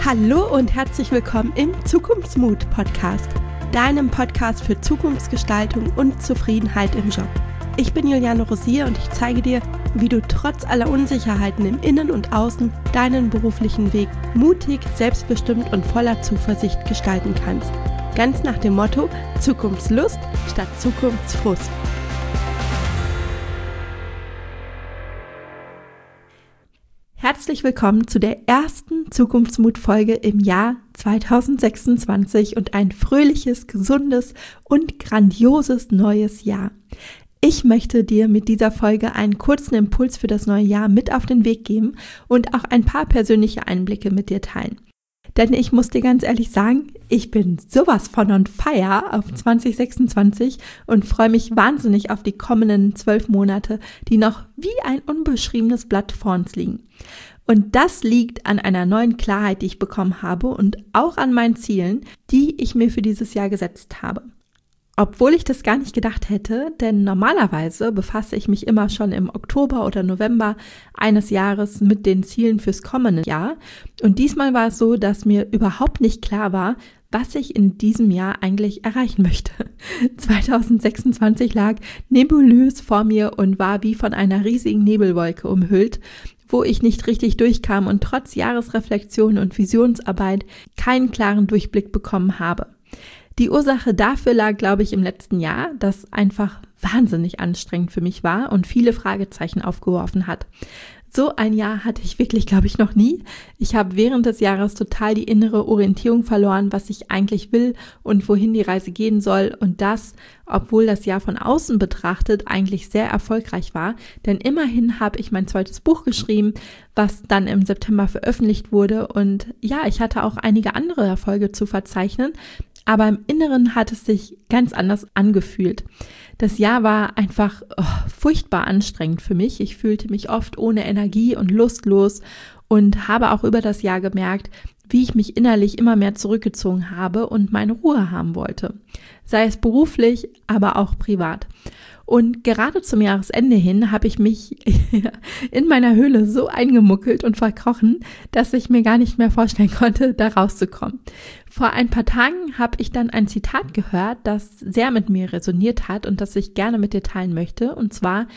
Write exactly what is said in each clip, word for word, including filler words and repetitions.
Hallo und herzlich willkommen im Zukunftsmut-Podcast, deinem Podcast für Zukunftsgestaltung und Zufriedenheit im Job. Ich bin Juliane Rosier und ich zeige dir, wie du trotz aller Unsicherheiten im Innen und Außen deinen beruflichen Weg mutig, selbstbestimmt und voller Zuversicht gestalten kannst. Ganz nach dem Motto Zukunftslust statt Zukunftsfrust. Herzlich willkommen zu der ersten Zukunftsmut-Folge im Jahr zweitausendsechsundzwanzig und ein fröhliches, gesundes und grandioses neues Jahr. Ich möchte dir mit dieser Folge einen kurzen Impuls für das neue Jahr mit auf den Weg geben und auch ein paar persönliche Einblicke mit dir teilen. Denn ich muss dir ganz ehrlich sagen, ich bin sowas von on fire auf zwanzig sechsundzwanzig und freue mich wahnsinnig auf die kommenden zwölf Monate, die noch wie ein unbeschriebenes Blatt vor uns liegen. Und das liegt an einer neuen Klarheit, die ich bekommen habe und auch an meinen Zielen, die ich mir für dieses Jahr gesetzt habe. Obwohl ich das gar nicht gedacht hätte, denn normalerweise befasse ich mich immer schon im Oktober oder November eines Jahres mit den Zielen fürs kommende Jahr. Und diesmal war es so, dass mir überhaupt nicht klar war, was ich in diesem Jahr eigentlich erreichen möchte. zweitausendsechsundzwanzig lag nebulös vor mir und war wie von einer riesigen Nebelwolke umhüllt, wo ich nicht richtig durchkam und trotz Jahresreflexion und Visionsarbeit keinen klaren Durchblick bekommen habe. Die Ursache dafür lag, glaube ich, im letzten Jahr, das einfach wahnsinnig anstrengend für mich war und viele Fragezeichen aufgeworfen hat. So ein Jahr hatte ich wirklich, glaube ich, noch nie. Ich habe während des Jahres total die innere Orientierung verloren, was ich eigentlich will und wohin die Reise gehen soll. Und das, obwohl das Jahr von außen betrachtet eigentlich sehr erfolgreich war. Denn immerhin habe ich mein zweites Buch geschrieben, was dann im September veröffentlicht wurde. Und ja, ich hatte auch einige andere Erfolge zu verzeichnen. Aber im Inneren hat es sich ganz anders angefühlt. Das Jahr war einfach oh, furchtbar anstrengend für mich. Ich fühlte mich oft ohne Energie und lustlos und habe auch über das Jahr gemerkt, wie ich mich innerlich immer mehr zurückgezogen habe und meine Ruhe haben wollte. Sei es beruflich, aber auch privat. Und gerade zum Jahresende hin habe ich mich in meiner Höhle so eingemuckelt und verkrochen, dass ich mir gar nicht mehr vorstellen konnte, da rauszukommen. Vor ein paar Tagen habe ich dann ein Zitat gehört, das sehr mit mir resoniert hat und das ich gerne mit dir teilen möchte. Und zwar: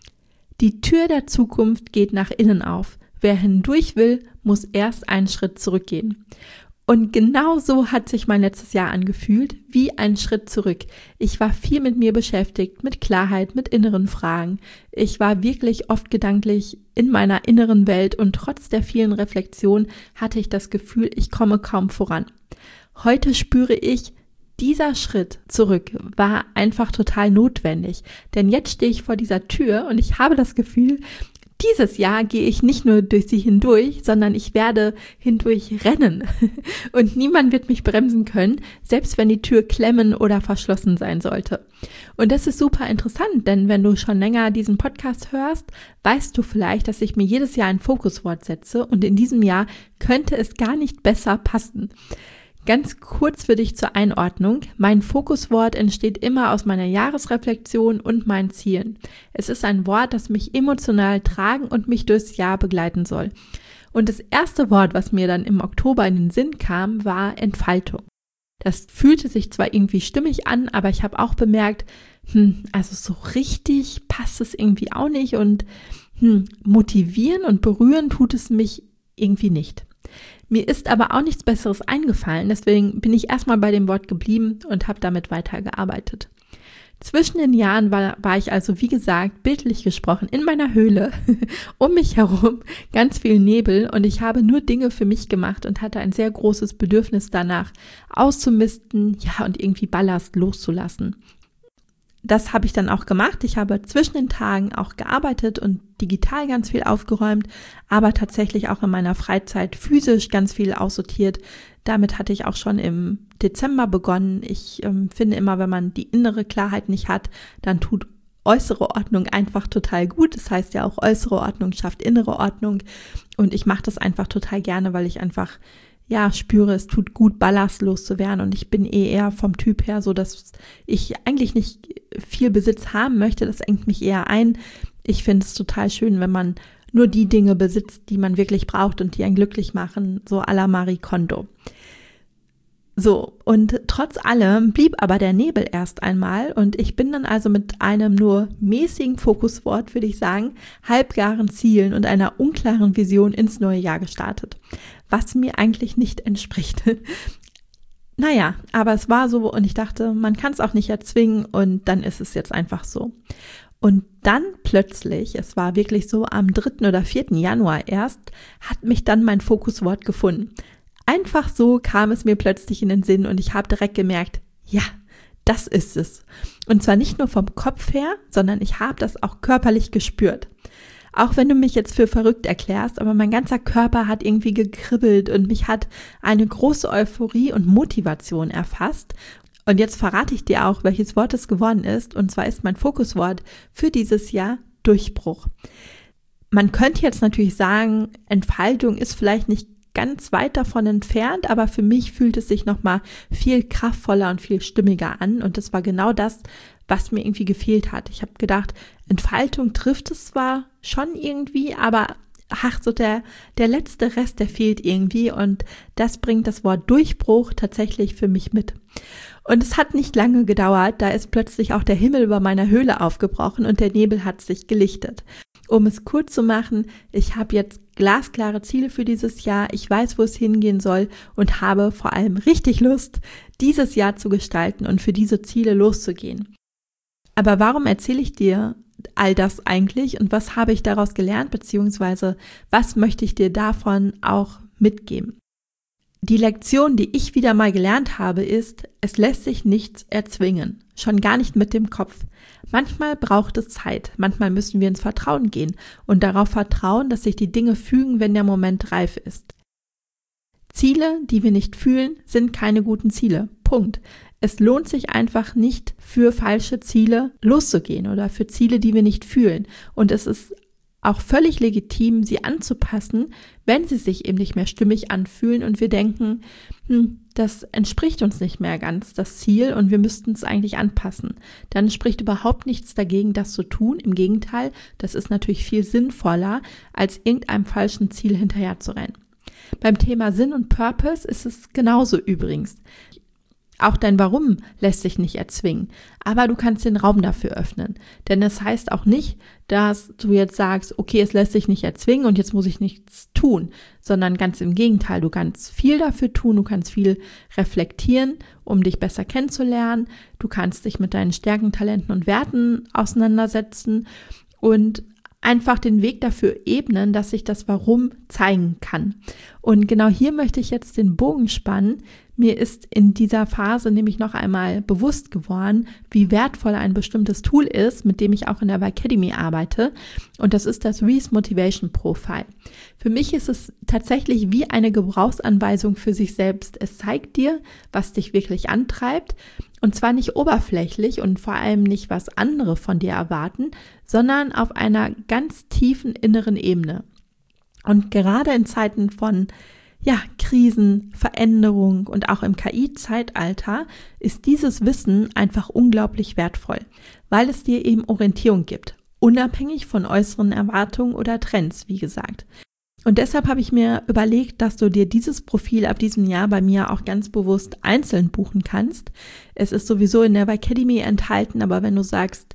Die Tür der Zukunft geht nach innen auf. Wer hindurch will, muss erst einen Schritt zurückgehen. Und genau so hat sich mein letztes Jahr angefühlt, wie ein Schritt zurück. Ich war viel mit mir beschäftigt, mit Klarheit, mit inneren Fragen. Ich war wirklich oft gedanklich in meiner inneren Welt und trotz der vielen Reflexionen hatte ich das Gefühl, ich komme kaum voran. Heute spüre ich, dieser Schritt zurück war einfach total notwendig. Denn jetzt stehe ich vor dieser Tür und ich habe das Gefühl, dieses Jahr gehe ich nicht nur durch sie hindurch, sondern ich werde hindurch rennen. Und niemand wird mich bremsen können, selbst wenn die Tür klemmen oder verschlossen sein sollte. Und das ist super interessant, denn wenn du schon länger diesen Podcast hörst, weißt du vielleicht, dass ich mir jedes Jahr ein Fokuswort setze und in diesem Jahr könnte es gar nicht besser passen. Ganz kurz für dich zur Einordnung. Mein Fokuswort entsteht immer aus meiner Jahresreflexion und meinen Zielen. Es ist ein Wort, das mich emotional tragen und mich durchs Jahr begleiten soll. Und das erste Wort, was mir dann im Oktober in den Sinn kam, war Entfaltung. Das fühlte sich zwar irgendwie stimmig an, aber ich habe auch bemerkt, hm, also so richtig passt es irgendwie auch nicht und hm, motivieren und berühren tut es mich irgendwie nicht. Mir ist aber auch nichts Besseres eingefallen, deswegen bin ich erstmal bei dem Wort geblieben und habe damit weitergearbeitet. Zwischen den Jahren war, war ich also, wie gesagt, bildlich gesprochen, in meiner Höhle, um mich herum ganz viel Nebel und ich habe nur Dinge für mich gemacht und hatte ein sehr großes Bedürfnis danach, auszumisten, ja, und irgendwie Ballast loszulassen. Das habe ich dann auch gemacht. Ich habe zwischen den Tagen auch gearbeitet und digital ganz viel aufgeräumt, aber tatsächlich auch in meiner Freizeit physisch ganz viel aussortiert. Damit hatte ich auch schon im Dezember begonnen. Ich ähm, finde immer, wenn man die innere Klarheit nicht hat, dann tut äußere Ordnung einfach total gut. Das heißt ja auch, äußere Ordnung schafft innere Ordnung. Und ich mache das einfach total gerne, weil ich einfach ja, spüre, es tut gut, ballastlos zu werden und ich bin eh eher vom Typ her so, dass ich eigentlich nicht viel Besitz haben möchte, das engt mich eher ein. Ich finde es total schön, wenn man nur die Dinge besitzt, die man wirklich braucht und die einen glücklich machen, so à la Marie Kondo. So, und trotz allem blieb aber der Nebel erst einmal und ich bin dann also mit einem nur mäßigen Fokuswort, würde ich sagen, halbgaren Zielen und einer unklaren Vision ins neue Jahr gestartet, was mir eigentlich nicht entspricht. Naja, aber es war so und ich dachte, man kann es auch nicht erzwingen und dann ist es jetzt einfach so. Und dann plötzlich, es war wirklich so am dritten oder vierten Januar erst, hat mich dann mein Fokuswort gefunden. Einfach so kam es mir plötzlich in den Sinn und ich habe direkt gemerkt, ja, das ist es. Und zwar nicht nur vom Kopf her, sondern ich habe das auch körperlich gespürt. Auch wenn du mich jetzt für verrückt erklärst, aber mein ganzer Körper hat irgendwie gekribbelt und mich hat eine große Euphorie und Motivation erfasst. Und jetzt verrate ich dir auch, welches Wort es geworden ist. Und zwar ist mein Fokuswort für dieses Jahr Durchbruch. Man könnte jetzt natürlich sagen, Entfaltung ist vielleicht nicht ganz weit davon entfernt, aber für mich fühlt es sich nochmal viel kraftvoller und viel stimmiger an und das war genau das, was mir irgendwie gefehlt hat. Ich habe gedacht, Entfaltung trifft es zwar schon irgendwie, aber ach, so der, der letzte Rest, der fehlt irgendwie und das bringt das Wort Durchbruch tatsächlich für mich mit. Und es hat nicht lange gedauert, da ist plötzlich auch der Himmel über meiner Höhle aufgebrochen und der Nebel hat sich gelichtet. Um es kurz zu machen, ich habe jetzt glasklare Ziele für dieses Jahr, ich weiß, wo es hingehen soll und habe vor allem richtig Lust, dieses Jahr zu gestalten und für diese Ziele loszugehen. Aber warum erzähle ich dir all das eigentlich und was habe ich daraus gelernt, beziehungsweise was möchte ich dir davon auch mitgeben? Die Lektion, die ich wieder mal gelernt habe, ist, es lässt sich nichts erzwingen, schon gar nicht mit dem Kopf. Manchmal braucht es Zeit, manchmal müssen wir ins Vertrauen gehen und darauf vertrauen, dass sich die Dinge fügen, wenn der Moment reif ist. Ziele, die wir nicht fühlen, sind keine guten Ziele. Punkt. Es lohnt sich einfach nicht, für falsche Ziele loszugehen oder für Ziele, die wir nicht fühlen. Und es ist auch völlig legitim, sie anzupassen, wenn sie sich eben nicht mehr stimmig anfühlen und wir denken, hm, das entspricht uns nicht mehr ganz, das Ziel, und wir müssten es eigentlich anpassen. Dann spricht überhaupt nichts dagegen, das zu tun. Im Gegenteil, das ist natürlich viel sinnvoller, als irgendeinem falschen Ziel hinterher zu rennen. Beim Thema Sinn und Purpose ist es genauso übrigens. Auch dein Warum lässt sich nicht erzwingen, aber du kannst den Raum dafür öffnen. Denn es heißt auch nicht, dass du jetzt sagst, okay, es lässt sich nicht erzwingen und jetzt muss ich nichts tun, sondern ganz im Gegenteil, du kannst viel dafür tun, du kannst viel reflektieren, um dich besser kennenzulernen, du kannst dich mit deinen Stärken, Talenten und Werten auseinandersetzen und einfach den Weg dafür ebnen, dass sich das Warum zeigen kann. Und genau hier möchte ich jetzt den Bogen spannen. Mir ist in dieser Phase nämlich noch einmal bewusst geworden, wie wertvoll ein bestimmtes Tool ist, mit dem ich auch in der Academy arbeite. Und das ist das Reese Motivation Profile. Für mich ist es tatsächlich wie eine Gebrauchsanweisung für sich selbst. Es zeigt dir, was dich wirklich antreibt. Und zwar nicht oberflächlich und vor allem nicht, was andere von dir erwarten, sondern auf einer ganz tiefen inneren Ebene. Und gerade in Zeiten von ja, Krisen, Veränderung und auch im K I-Zeitalter ist dieses Wissen einfach unglaublich wertvoll, weil es dir eben Orientierung gibt, unabhängig von äußeren Erwartungen oder Trends, wie gesagt. Und deshalb habe ich mir überlegt, dass du dir dieses Profil ab diesem Jahr bei mir auch ganz bewusst einzeln buchen kannst. Es ist sowieso in der Academy enthalten, aber wenn du sagst,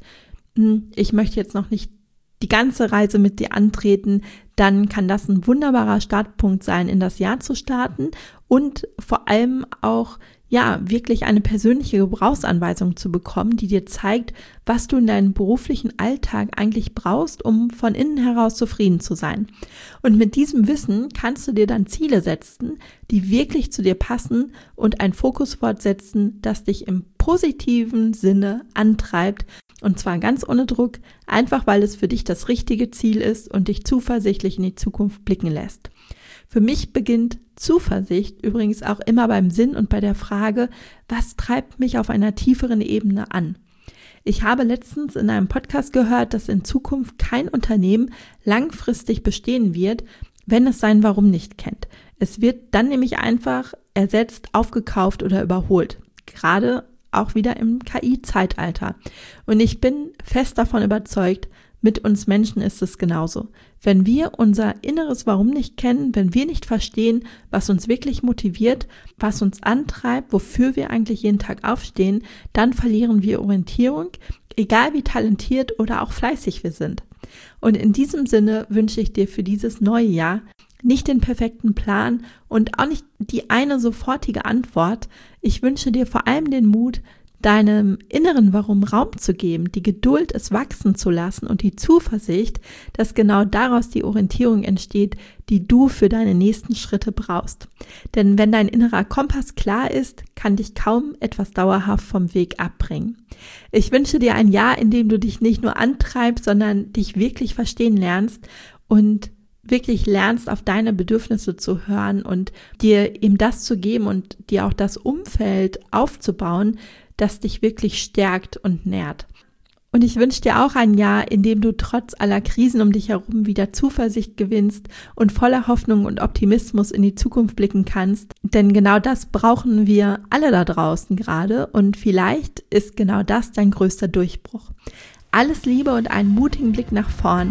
ich möchte jetzt noch nicht die ganze Reise mit dir antreten, dann kann das ein wunderbarer Startpunkt sein, in das Jahr zu starten und vor allem auch ja wirklich eine persönliche Gebrauchsanweisung zu bekommen, die dir zeigt, was du in deinem beruflichen Alltag eigentlich brauchst, um von innen heraus zufrieden zu sein. Und mit diesem Wissen kannst du dir dann Ziele setzen, die wirklich zu dir passen und ein Fokuswort setzen, das dich im positiven Sinne antreibt. Und zwar ganz ohne Druck, einfach weil es für dich das richtige Ziel ist und dich zuversichtlich in die Zukunft blicken lässt. Für mich beginnt Zuversicht übrigens auch immer beim Sinn und bei der Frage, was treibt mich auf einer tieferen Ebene an? Ich habe letztens in einem Podcast gehört, dass in Zukunft kein Unternehmen langfristig bestehen wird, wenn es sein Warum nicht kennt. Es wird dann nämlich einfach ersetzt, aufgekauft oder überholt. Gerade auch wieder im K I-Zeitalter. Und ich bin fest davon überzeugt, mit uns Menschen ist es genauso. Wenn wir unser inneres Warum nicht kennen, wenn wir nicht verstehen, was uns wirklich motiviert, was uns antreibt, wofür wir eigentlich jeden Tag aufstehen, dann verlieren wir Orientierung, egal wie talentiert oder auch fleißig wir sind. Und in diesem Sinne wünsche ich dir für dieses neue Jahr nicht den perfekten Plan und auch nicht die eine sofortige Antwort. Ich wünsche dir vor allem den Mut, deinem inneren Warum Raum zu geben, die Geduld, es wachsen zu lassen und die Zuversicht, dass genau daraus die Orientierung entsteht, die du für deine nächsten Schritte brauchst. Denn wenn dein innerer Kompass klar ist, kann dich kaum etwas dauerhaft vom Weg abbringen. Ich wünsche dir ein Jahr, in dem du dich nicht nur antreibst, sondern dich wirklich verstehen lernst und wirklich lernst, auf deine Bedürfnisse zu hören und dir eben das zu geben und dir auch das Umfeld aufzubauen, das dich wirklich stärkt und nährt. Und ich wünsche dir auch ein Jahr, in dem du trotz aller Krisen um dich herum wieder Zuversicht gewinnst und voller Hoffnung und Optimismus in die Zukunft blicken kannst. Denn genau das brauchen wir alle da draußen gerade und vielleicht ist genau das dein größter Durchbruch. Alles Liebe und einen mutigen Blick nach vorn.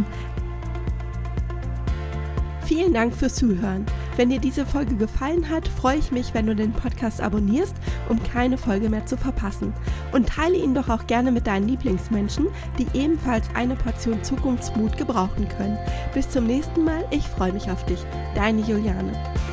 Vielen Dank fürs Zuhören. Wenn dir diese Folge gefallen hat, freue ich mich, wenn du den Podcast abonnierst, um keine Folge mehr zu verpassen. Und teile ihn doch auch gerne mit deinen Lieblingsmenschen, die ebenfalls eine Portion Zukunftsmut gebrauchen können. Bis zum nächsten Mal, ich freue mich auf dich. Deine Juliane.